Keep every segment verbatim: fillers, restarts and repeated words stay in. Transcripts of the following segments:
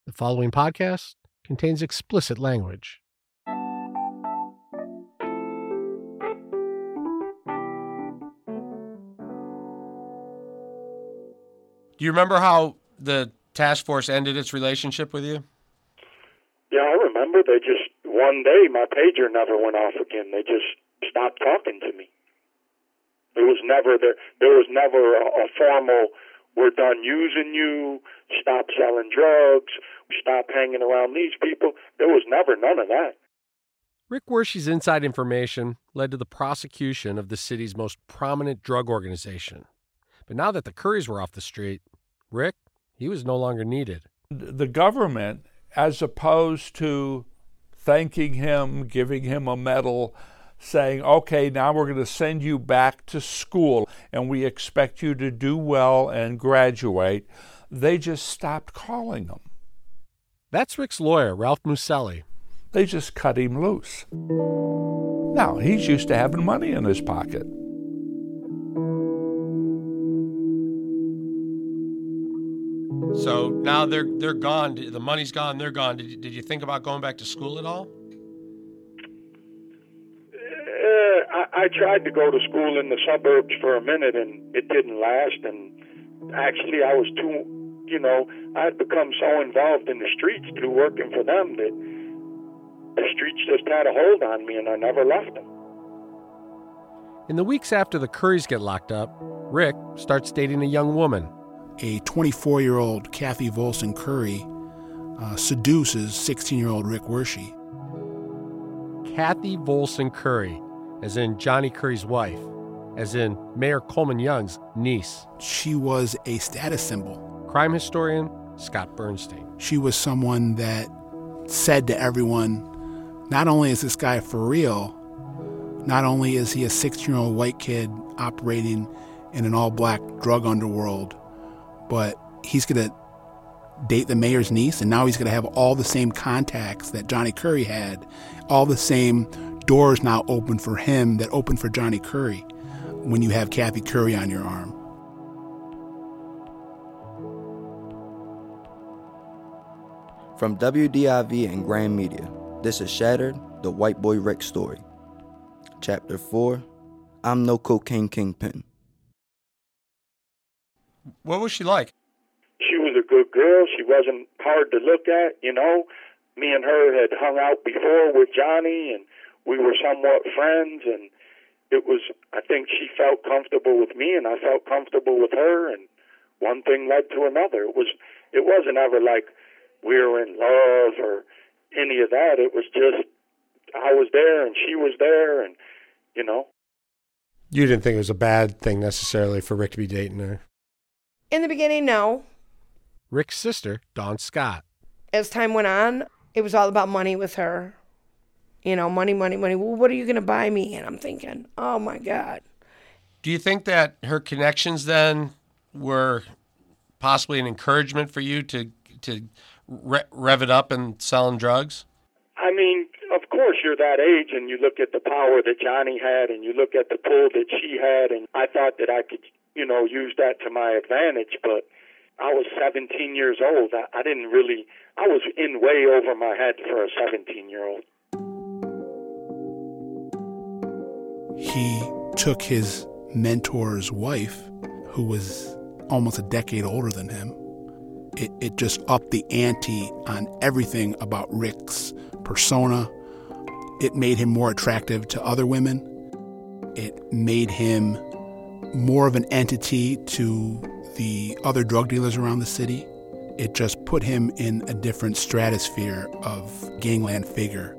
The following podcast contains explicit language. Do you remember how the task force ended its relationship with you? Yeah, I remember. They just, one day, my pager never went off again. They just stopped talking to me. There was never, there, there was never a, a formal, we're done using you, stop selling drugs, stop hanging around these people. There was never none of that. Rick Wershe's inside information led to the prosecution of the city's most prominent drug organization. But now that the Currys were off the street, Rick, he was no longer needed. The government, as opposed to thanking him, giving him a medal, saying, okay, now we're going to send you back to school and we expect you to do well and graduate, they just stopped calling him. That's Rick's lawyer, Ralph Muselli. They just cut him loose. Now, he's used to having money in his pocket. So now they're they're gone. The money's gone. They're gone. Did you, did you think about going back to school at all? Uh, I, I tried to go to school in the suburbs for a minute, and it didn't last. And actually, I was too, you know, I had become so involved in the streets through working for them that the streets just had a hold on me, and I never left them. In the weeks after the Currys get locked up, Rick starts dating a young woman. A twenty-four-year-old Kathy Volson Curry uh, seduces sixteen-year-old Rick Wershe. Kathy Volson Curry, as in Johnny Curry's wife, as in Mayor Coleman Young's niece. She was a status symbol. Crime historian Scott Bernstein. She was someone that said to everyone, not only is this guy for real, not only is he a sixteen-year-old white kid operating in an all-black drug underworld, but he's going to date the mayor's niece, and now he's going to have all the same contacts that Johnny Curry had, all the same doors now open for him that opened for Johnny Curry when you have Kathy Curry on your arm. From W D I V and Grand Media, this is Shattered, the White Boy Rick story. Chapter four, I'm no cocaine kingpin. What was she like? She was a good girl. She wasn't hard to look at, you know. Me and her had hung out before with Johnny, and we were somewhat friends, and it was, I think she felt comfortable with me, and I felt comfortable with her, and one thing led to another. It was, it wasn't ever like we were in love or any of that. It was just, I was there, and she was there, and, you know. You didn't think it was a bad thing necessarily for Rick to be dating her? In the beginning, no. Rick's sister, Dawn Scott. As time went on, it was all about money with her. You know, money, money, money. Well, what are you going to buy me? And I'm thinking, oh, my God. Do you think that her connections then were possibly an encouragement for you to to re- rev it up and selling drugs? I mean, of course, you're that age, and you look at the power that Johnny had, and you look at the pull that she had, and I thought that I could, you know, use that to my advantage, but I was seventeen years old. I, I didn't really, I was in way over my head for a seventeen-year-old. He took his mentor's wife, who was almost a decade older than him. It, it just upped the ante on everything about Rick's persona. It made him more attractive to other women. It made him more of an entity to the other drug dealers around the city. It just put him in a different stratosphere of gangland figure.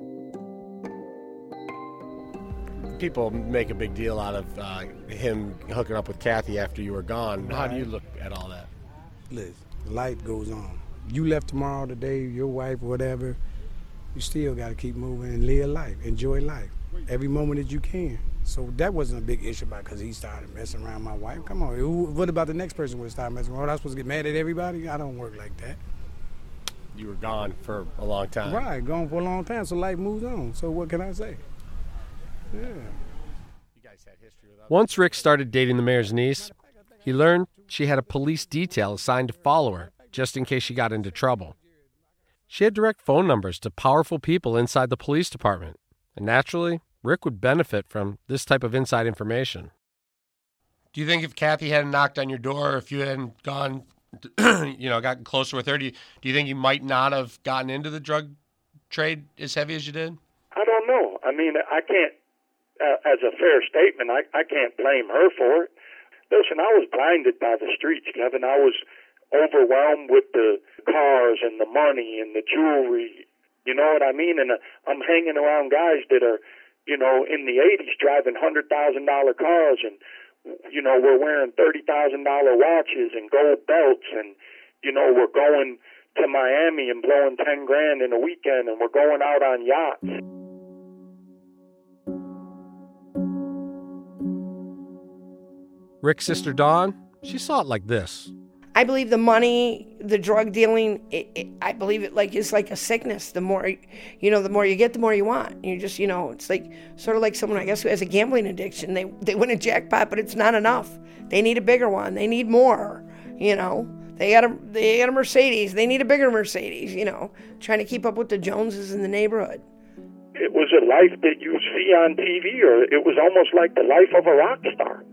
People make a big deal out of uh, him hooking up with Kathy after you were gone. How do you look at all that? Listen, life goes on. You left tomorrow, today, your wife, whatever, you still got to keep moving and live life, enjoy life, every moment that you can. So that wasn't a big issue about because he started messing around my wife. Come on, who, what about the next person would start messing around? Was I supposed to get mad at everybody? I don't work like that. You were gone for a long time. Right, gone for a long time, so life moves on. So what can I say? Yeah. You guys had history with Once Rick started dating the mayor's niece, he learned she had a police detail assigned to follow her, just in case she got into trouble. She had direct phone numbers to powerful people inside the police department, and naturally, Rick would benefit from this type of inside information. Do you think if Kathy hadn't knocked on your door, or if you hadn't gone, you know, gotten closer with her, do you, do you think you might not have gotten into the drug trade as heavy as you did? I don't know. I mean, I can't, uh, as a fair statement, I, I can't blame her for it. Listen, I was blinded by the streets, Kevin. I was overwhelmed with the cars and the money and the jewelry. You know what I mean? And uh, I'm hanging around guys that are, you know, in the eighties driving one hundred thousand dollars cars, and, you know, we're wearing thirty thousand dollars watches and gold belts, and, you know, we're going to Miami and blowing ten grand in a weekend, and we're going out on yachts. Rick's sister Dawn, she saw it like this. I believe the money, the drug dealing, it, it, I believe it like is like a sickness. The more, you know, the more you get, the more you want. You just, you know, it's like sort of like someone, I guess, who has a gambling addiction. They they win a jackpot, but it's not enough. They need a bigger one. They need more, you know. They got a they got a Mercedes. They need a bigger Mercedes, you know, trying to keep up with the Joneses in the neighborhood. It was a life that you see on T V, or it was almost like the life of a rock star.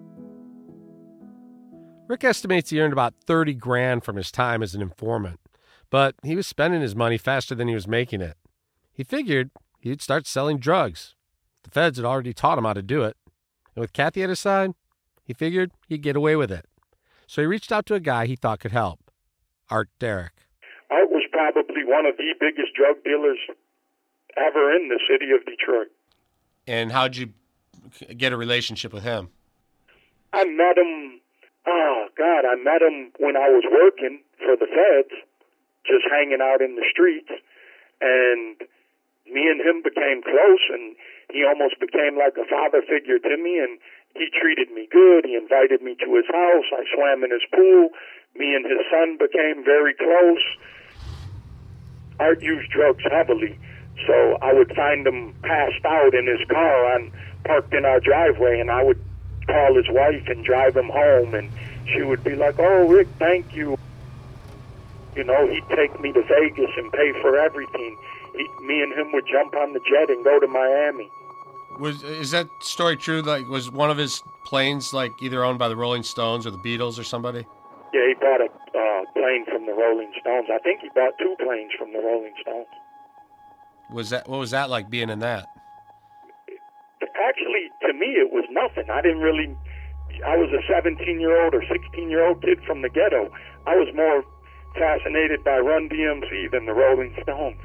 Rick estimates he earned about thirty grand from his time as an informant, but he was spending his money faster than he was making it. He figured he'd start selling drugs. The feds had already taught him how to do it. And with Kathy at his side, he figured he'd get away with it. So he reached out to a guy he thought could help, Art Derrick. Art was probably one of the biggest drug dealers ever in the city of Detroit. And how'd you get a relationship with him? I met him, oh, God, I met him when I was working for the feds, just hanging out in the streets. And me and him became close, and he almost became like a father figure to me, and he treated me good. He invited me to his house. I swam in his pool. Me and his son became very close. Art used drugs heavily, so I would find him passed out in his car on parked in our driveway, and I would call his wife and drive him home, and she would be like, "Oh, Rick, thank you." You know, he'd take me to Vegas and pay for everything. He, me and him would jump on the jet and go to Miami. Was is that story true? Like, was one of his planes like either owned by the Rolling Stones or the Beatles or somebody? Yeah, he bought a uh, plane from the Rolling Stones. I think he bought two planes from the Rolling Stones. Was that what was that like being in that? Actually, to me, it was nothing. I didn't really. I was a seventeen-year-old or sixteen-year-old kid from the ghetto. I was more fascinated by Run D M C than the Rolling Stones.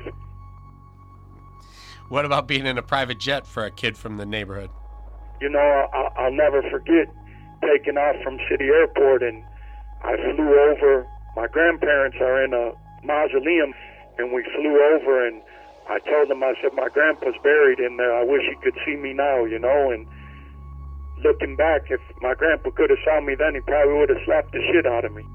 What about being in a private jet for a kid from the neighborhood? You know, I'll, I'll never forget taking off from City Airport, and I flew over. My grandparents are in a mausoleum, and we flew over, and I told them, I said, my grandpa's buried in there. I wish he could see me now, you know. And looking back, if my grandpa could have saw me then, he probably would have slapped the shit out of me.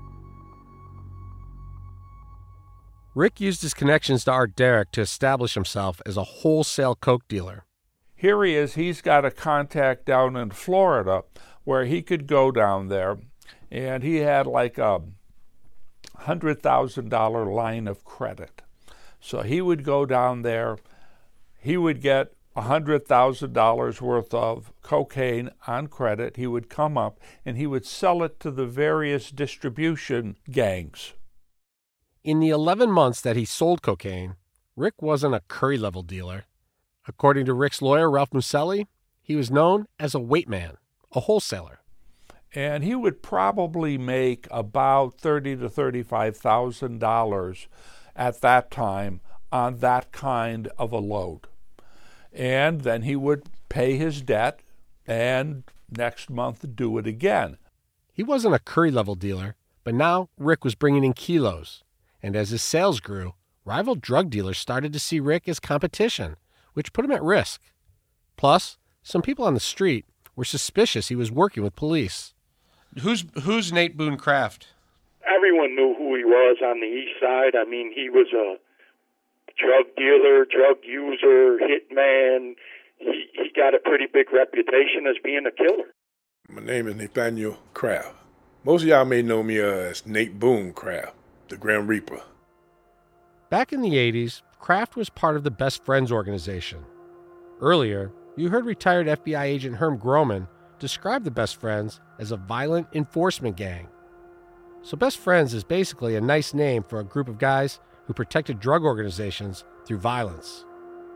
Rick used his connections to Art Derrick to establish himself as a wholesale coke dealer. Here he is. He's got a contact down in Florida where he could go down there, and he had like a one hundred thousand dollars line of credit. So he would go down there. He would get one hundred thousand dollars worth of cocaine on credit. He would come up, and he would sell it to the various distribution gangs. In the eleven months that he sold cocaine, Rick wasn't a Curry-level dealer. According to Rick's lawyer, Ralph Muselli, he was known as a weight man, a wholesaler. And he would probably make about thirty thousand to thirty-five thousand dollars at that time on that kind of a load. And then he would pay his debt and next month do it again. He wasn't a Curry-level dealer, but now Rick was bringing in kilos. And as his sales grew, rival drug dealers started to see Rick as competition, which put him at risk. Plus, some people on the street were suspicious he was working with police. Who's who's Nate Boone Kraft? Everyone knew who he was on the east side. I mean, he was a drug dealer, drug user, hitman. He, he got a pretty big reputation as being a killer. My name is Nathaniel Kraft. Most of y'all may know me uh, as Nate Boone Kraft, the Grim Reaper. Back in the eighties, Kraft was part of the Best Friends organization. Earlier, you heard retired F B I agent Herm Groman describe the Best Friends as a violent enforcement gang. So Best Friends is basically a nice name for a group of guys who protected drug organizations through violence.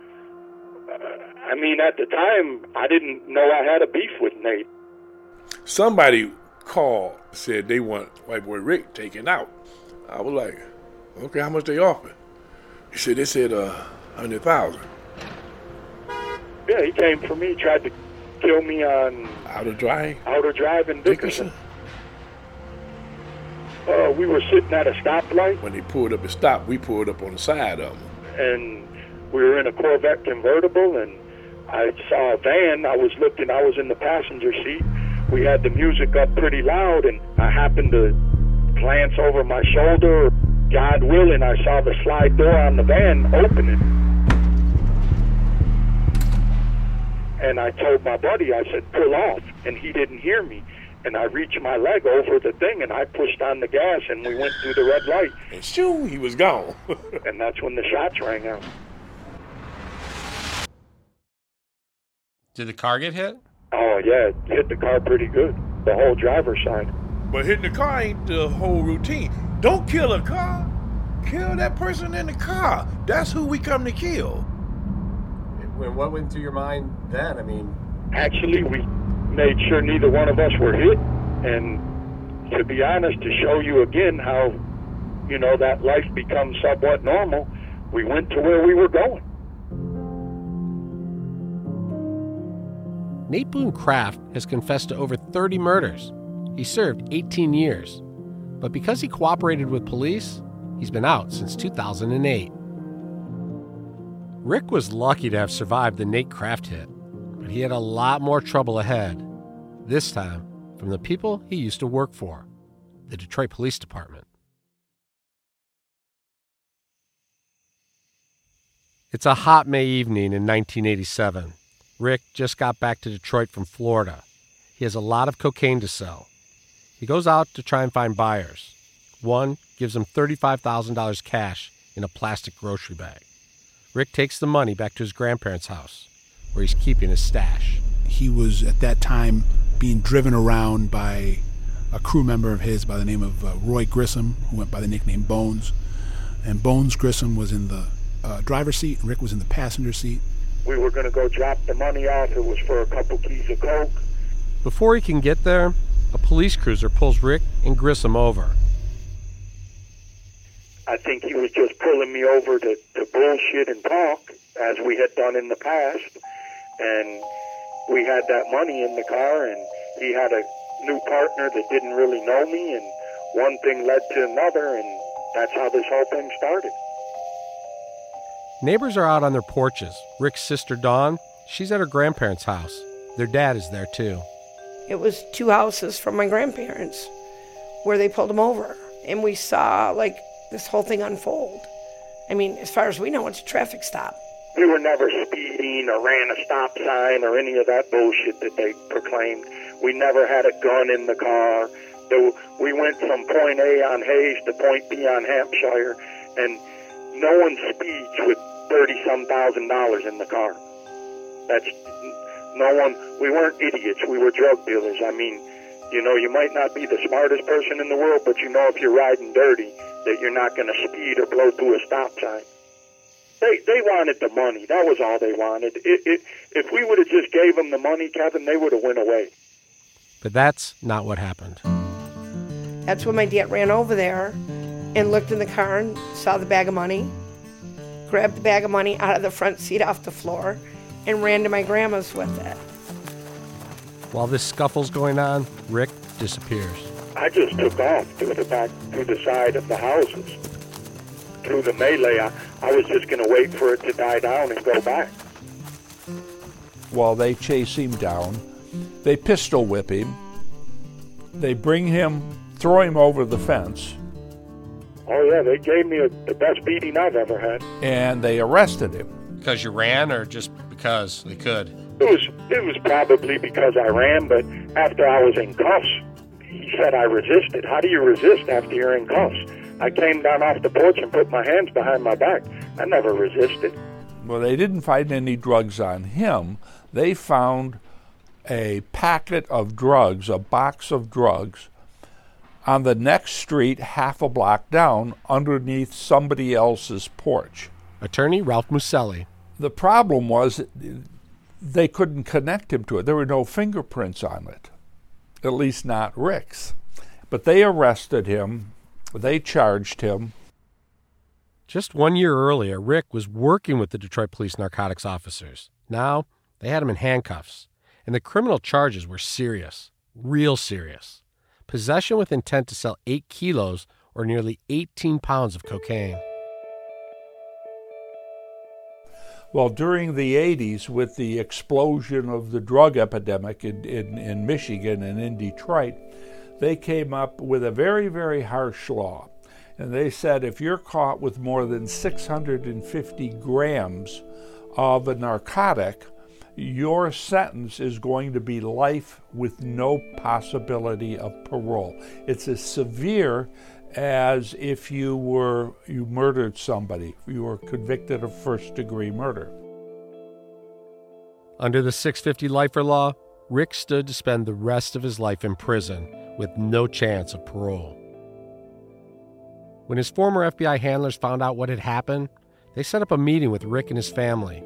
I mean, at the time, I didn't know I had a beef with Nate. Somebody called, said they want White Boy Rick taken out. I was like, okay, how much they offer? He said, they said uh, one hundred thousand dollars. Yeah, he came for me, tried to kill me on Outer Drive? Outer Drive in Dickinson. Uh, we were sitting at a stoplight. When they pulled up and stopped, we pulled up on the side of them. And we were in a Corvette convertible, and I saw a van. I was looking, I was in the passenger seat. We had the music up pretty loud, and I happened to glance over my shoulder. God willing, I saw the slide door on the van opening. And I told my buddy, I said, pull off, and he didn't hear me. And I reached my leg over the thing, and I pushed on the gas, and we went through the red light. And shoo, he was gone. And that's when the shots rang out. Did the car get hit? Oh, yeah, it hit the car pretty good, the whole driver's side. But hitting the car ain't the whole routine. Don't kill a car. Kill that person in the car. That's who we come to kill. What went through your mind then? I mean... Actually, we made sure neither one of us were hit. And to be honest, to show you again how, you know, that life becomes somewhat normal, we went to where we were going. Nate Boone Kraft has confessed to over thirty murders. He served eighteen years. But because he cooperated with police, he's been out since two thousand eight. Rick was lucky to have survived the Nate Kraft hit, but he had a lot more trouble ahead. This time, from the people he used to work for, the Detroit Police Department. It's a hot May evening in nineteen eighty-seven. Rick just got back to Detroit from Florida. He has a lot of cocaine to sell. He goes out to try and find buyers. One gives him thirty-five thousand dollars cash in a plastic grocery bag. Rick takes the money back to his grandparents' house, where he's keeping his stash. He was, at that time, being driven around by a crew member of his by the name of uh, Roy Grissom, who went by the nickname Bones. And Bones Grissom was in the uh, driver's seat, and Rick was in the passenger seat. We were going to go drop the money off. It was for a couple keys of coke. Before he can get there, a police cruiser pulls Rick and Grissom over. I think he was just pulling me over to, to bullshit and talk, as we had done in the past. And we had that money in the car, and he had a new partner that didn't really know me, and one thing led to another, and that's how this whole thing started. Neighbors are out on their porches. Rick's sister, Dawn, she's at her grandparents' house. Their dad is there, too. It was two houses from my grandparents where they pulled him over. And we saw, like, this whole thing unfold. I mean, as far as we know, it's a traffic stop. We were never speeding or ran a stop sign or any of that bullshit that they proclaimed. We never had a gun in the car. We went from point A on Hayes to point B on Hampshire, and no one speeds with thirty-some thousand dollars in the car. That's no one. We weren't idiots. We were drug dealers. I mean, you know, you might not be the smartest person in the world, but you know if you're riding dirty that you're not going to speed or blow through a stop sign. They they wanted the money. That was all they wanted. It, it, if we would have just gave them the money, Kevin, they would have went away. But that's not what happened. That's when my dad ran over there and looked in the car and saw the bag of money, grabbed the bag of money out of the front seat off the floor, and ran to my grandma's with it. While this scuffle's going on, Rick disappears. I just took off through the back, through the side of the houses. Through the melee, I, I was just going to wait for it to die down and go back. While they chase him down, they pistol whip him. They bring him, throw him over the fence. Oh, yeah, they gave me a, the best beating I've ever had. And they arrested him. Because you ran or just because they could? It was, it was probably because I ran, but after I was in cuffs, he said I resisted. How do you resist after you're in cuffs? I came down off the porch and put my hands behind my back. I never resisted. Well, they didn't find any drugs on him. They found a packet of drugs, a box of drugs, on the next street half a block down underneath somebody else's porch. Attorney Ralph Muselli. The problem was they couldn't connect him to it. There were no fingerprints on it, at least not Rick's. But they arrested him. They charged him. Just one year earlier, Rick was working with the Detroit Police narcotics officers. Now, they had him in handcuffs. And the criminal charges were serious, real serious. Possession with intent to sell eight kilos or nearly eighteen pounds of cocaine. Well, during the eighties, with the explosion of the drug epidemic in, in, in Michigan and in Detroit, they came up with a very, very harsh law. And they said if you're caught with more than six hundred fifty grams of a narcotic, your sentence is going to be life with no possibility of parole. It's as severe as if you were you murdered somebody, you were convicted of first-degree murder. Under the six fifty lifer law, Rick stood to spend the rest of his life in prison with no chance of parole. When his former F B I handlers found out what had happened, they set up a meeting with Rick and his family.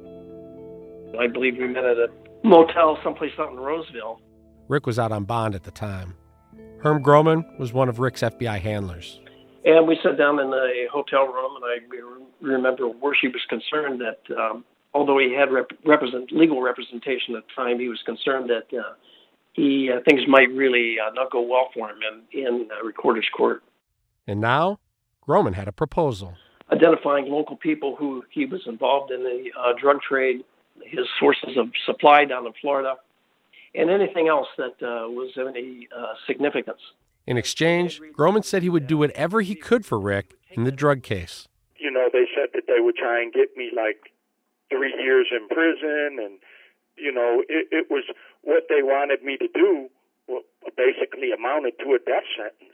I believe we met at a motel someplace out in Roseville. Rick was out on bond at the time. Herm Groman was one of Rick's F B I handlers. And we sat down in a hotel room, and I remember where she was concerned that um, although he had rep- represent, legal representation at the time, he was concerned that uh, he uh, things might really uh, not go well for him in, in uh, Recorder's Court. And now, Groman had a proposal. Identifying local people who he was involved in the uh, drug trade, his sources of supply down in Florida, and anything else that uh, was of any uh, significance. In exchange, Groman said he would do whatever he could for Rick in the drug case. You know, they said that they would try and get me like three years in prison, and, you know, it, it was what they wanted me to do, well, basically amounted to a death sentence.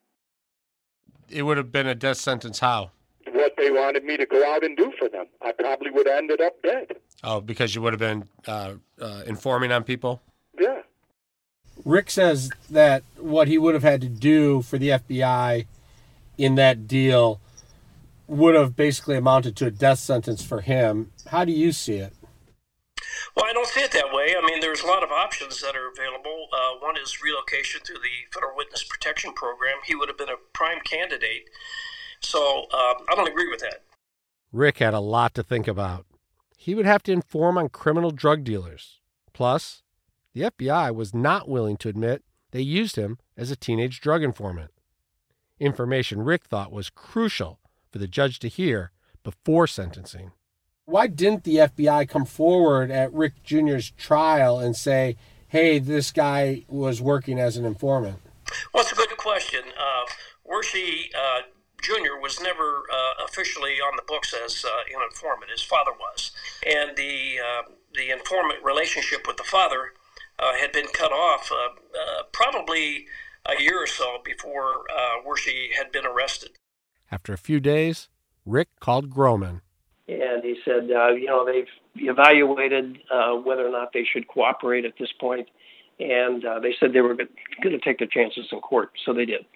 It would have been a death sentence how? What they wanted me to go out and do for them. I probably would have ended up dead. Oh, because you would have been uh, uh, informing on people? Yeah. Rick says that what he would have had to do for the F B I in that deal would have basically amounted to a death sentence for him. How do you see it? Well, I don't see it that way. I mean, there's a lot of options that are available. Uh, one is relocation through the Federal Witness Protection Program. He would have been a prime candidate. So uh, I don't agree with that. Rick had a lot to think about. He would have to inform on criminal drug dealers. Plus, the F B I was not willing to admit they used him as a teenage drug informant. Information Rick thought was crucial for the judge to hear before sentencing. Why didn't the F B I come forward at Rick Junior's trial and say, hey, this guy was working as an informant? Well, it's a good question. Uh, Wershey uh, Junior was never uh, officially on the books as uh, an informant. His father was. And the uh, the informant relationship with the father uh, had been cut off uh, uh, probably a year or so before uh, Wershey had been arrested. After a few days, Rick called Groman. And he said, uh, you know, they've evaluated uh, whether or not they should cooperate at this point, and uh, they said they were going to take their chances in court, so they did.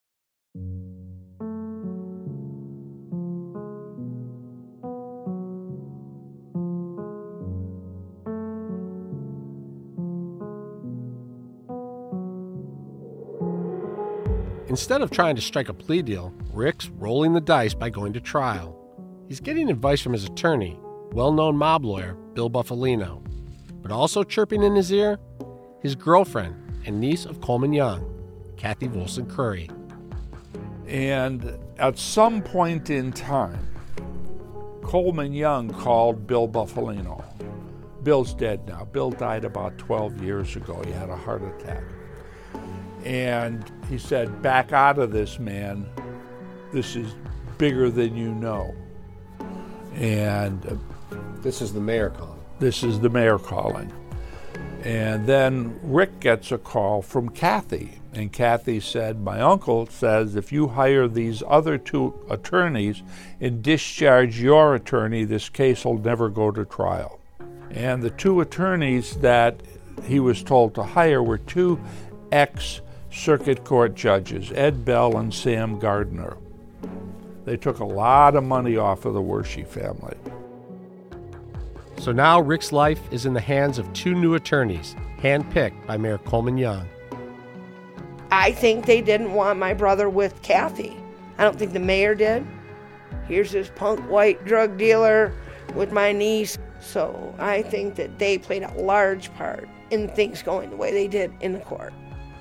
Instead of trying to strike a plea deal, Rick's rolling the dice by going to trial. He's getting advice from his attorney, well-known mob lawyer Bill Buffalino, but also chirping in his ear, his girlfriend and niece of Coleman Young, Kathy Volson Curry. And at some point in time, Coleman Young called Bill Buffalino. Bill's dead now. Bill died about twelve years ago. He had a heart attack. And he said, back out of this, man. This is bigger than you know. And uh, this is the mayor calling. This is the mayor calling. And then Rick gets a call from Kathy. And Kathy said, my uncle says if you hire these other two attorneys and discharge your attorney, this case will never go to trial. And the two attorneys that he was told to hire were two ex-circuit court judges, Ed Bell and Sam Gardner. They took a lot of money off of the Wershey family. So now Rick's life is in the hands of two new attorneys, handpicked by Mayor Coleman Young. I think they didn't want my brother with Kathy. I don't think the mayor did. Here's this punk white drug dealer with my niece. So I think that they played a large part in things going the way they did in the court.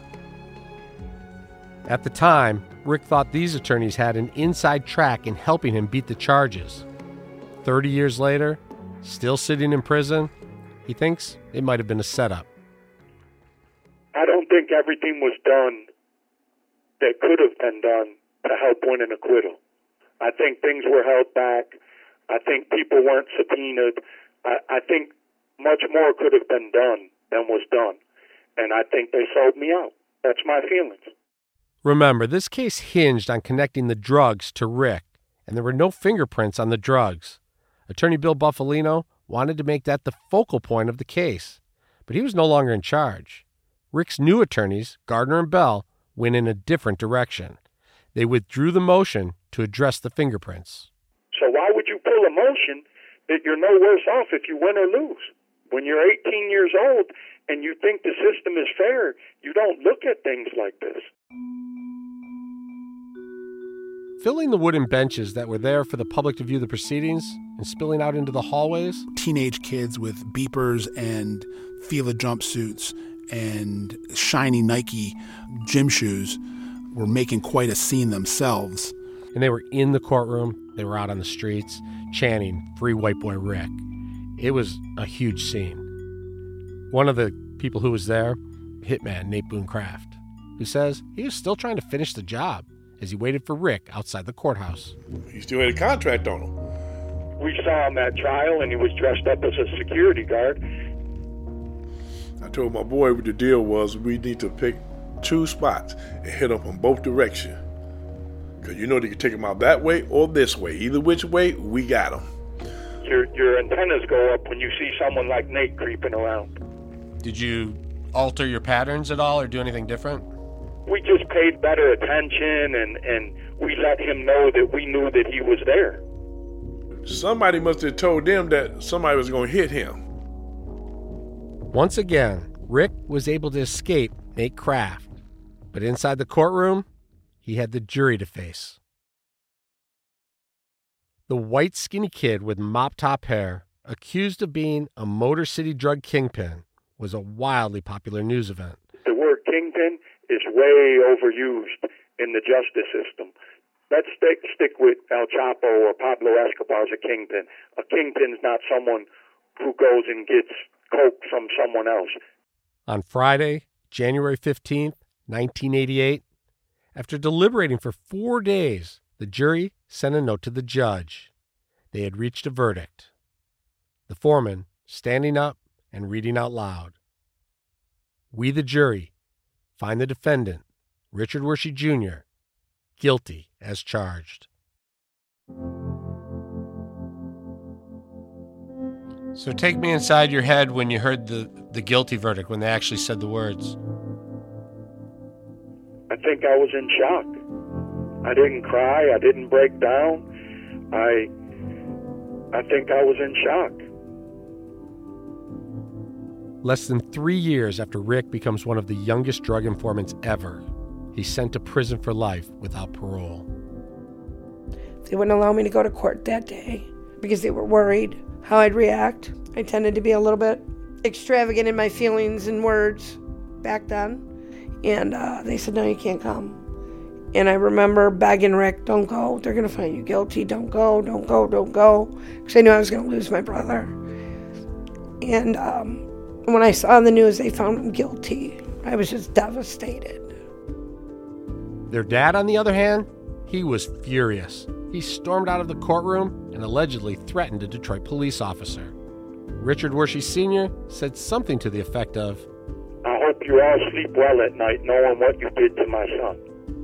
At the time, Rick thought these attorneys had an inside track in helping him beat the charges. Thirty years later, still sitting in prison, he thinks it might have been a setup. I don't think everything was done that could have been done to help win an acquittal. I think things were held back. I think people weren't subpoenaed. I, I think much more could have been done than was done. And I think they sold me out. That's my feelings. Remember, this case hinged on connecting the drugs to Rick, and there were no fingerprints on the drugs. Attorney Bill Buffalino wanted to make that the focal point of the case, but he was no longer in charge. Rick's new attorneys, Gardner and Bell, went in a different direction. They withdrew the motion to address the fingerprints. So why would you pull a motion that you're no worse off if you win or lose? When you're eighteen years old and you think the system is fair, you don't look at things like this. Filling the wooden benches that were there for the public to view the proceedings and spilling out into the hallways. Teenage kids with beepers and Fila jumpsuits and shiny Nike gym shoes were making quite a scene themselves. And they were in the courtroom. They were out on the streets chanting, "Free White Boy Rick." It was a huge scene. One of the people who was there, hitman Nate Boone Craft, who says he was still trying to finish the job as he waited for Rick outside the courthouse. He still had a contract on him. We saw him at trial, and he was dressed up as a security guard. I told my boy what the deal was. We need to pick two spots and hit up in both directions. Because you know they can take him out that way or this way. Either which way, we got him. Your, your antennas go up when you see someone like Nate creeping around. Did you alter your patterns at all or do anything different? We just paid better attention, and, and we let him know that we knew that he was there. Somebody must have told them that somebody was going to hit him. Once again, Rick was able to escape Nate Craft. But inside the courtroom, he had the jury to face. The white skinny kid with mop-top hair, accused of being a Motor City drug kingpin, was a wildly popular news event. The word kingpin is way overused in the justice system. Let's stick, stick with El Chapo or Pablo Escobar as a kingpin. A kingpin's not someone who goes and gets coke from someone else. On Friday, January fifteenth, nineteen eighty-eight, after deliberating for four days, the jury sent a note to the judge. They had reached a verdict. The foreman standing up and reading out loud. We, the jury, find the defendant, Richard Wershey Junior, guilty as charged. So take me inside your head when you heard the, the guilty verdict, when they actually said the words. I think I was in shock. I didn't cry. I didn't break down. I, I think I was in shock. Less than three years after Rick becomes one of the youngest drug informants ever, he's sent to prison for life without parole. They wouldn't allow me to go to court that day because they were worried how I'd react. I tended to be a little bit extravagant in my feelings and words back then. And uh, they said, no, you can't come. And I remember begging Rick, don't go. They're going to find you guilty. Don't go, don't go, don't go. Because I knew I was going to lose my brother. And um, when I saw the news they found him guilty, I was just devastated. Their dad, on the other hand, he was furious. He stormed out of the courtroom and allegedly threatened a Detroit police officer. Richard Wershe Senior said something to the effect of, I hope you all sleep well at night knowing what you did to my son.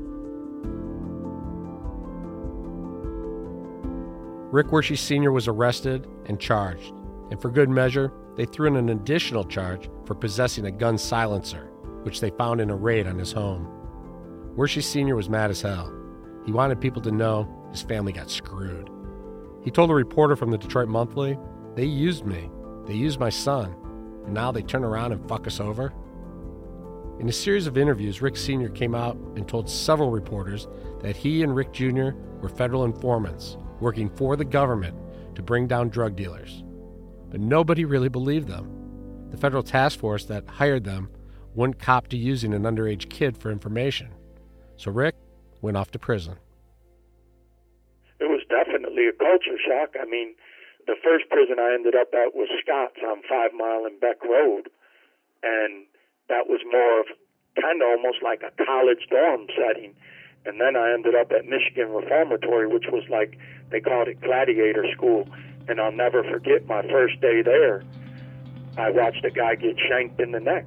Rick Wershe Senior was arrested and charged, and for good measure, they threw in an additional charge for possessing a gun silencer, which they found in a raid on his home. Wershe Senior was mad as hell. He wanted people to know his family got screwed. He told a reporter from the Detroit Monthly, they used me, they used my son, and now they turn around and fuck us over? In a series of interviews, Rick Senior came out and told several reporters that he and Rick Junior were federal informants working for the government to bring down drug dealers. But nobody really believed them. The federal task force that hired them wouldn't cop to using an underage kid for information. So Rick went off to prison. It was definitely a culture shock. I mean, the first prison I ended up at was Scott's on Five Mile and Beck Road. And that was more of kind of almost like a college dorm setting. And then I ended up at Michigan Reformatory, which was like, they called it Gladiator School. And I'll never forget my first day there. I watched a guy get shanked in the neck.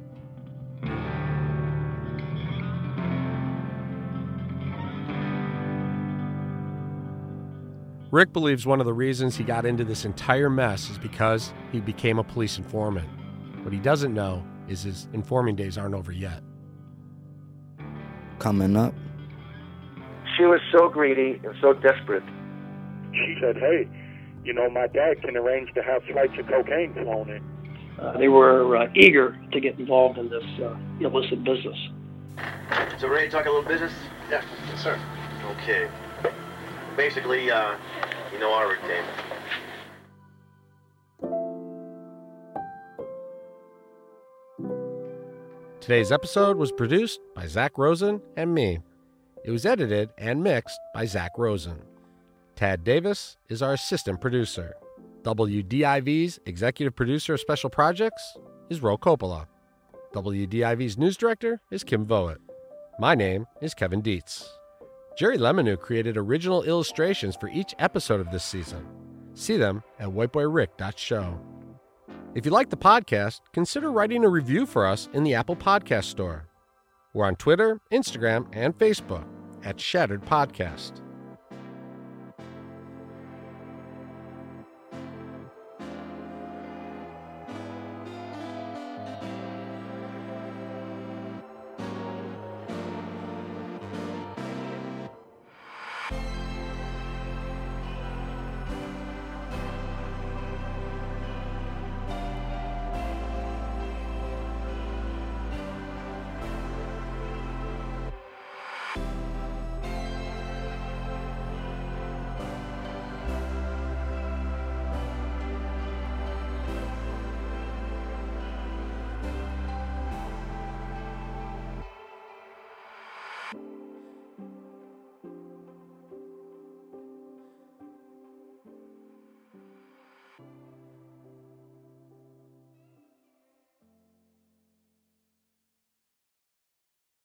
Rick believes one of the reasons he got into this entire mess is because he became a police informant. What he doesn't know is his informing days aren't over yet. Coming up. She was so greedy and so desperate. She said, hey, you know, my dad can arrange to have flights of cocaine flown in. Uh, they were uh, eager to get involved in this uh, illicit business. So ready to talk a little business? Yeah, yes, sir. Okay. Basically, uh, you know our routine. Today's episode was produced by Zach Rosen and me. It was edited and mixed by Zach Rosen. Tad Davis is our assistant producer. W D I V's executive producer of special projects is Ro Coppola. W D I V's news director is Kim Voet. My name is Kevin Dietz. Jerry Lemonu created original illustrations for each episode of this season. See them at white boy rick dot show. If you like the podcast, consider writing a review for us in the Apple Podcast Store. We're on Twitter, Instagram, and Facebook at Shattered Podcast.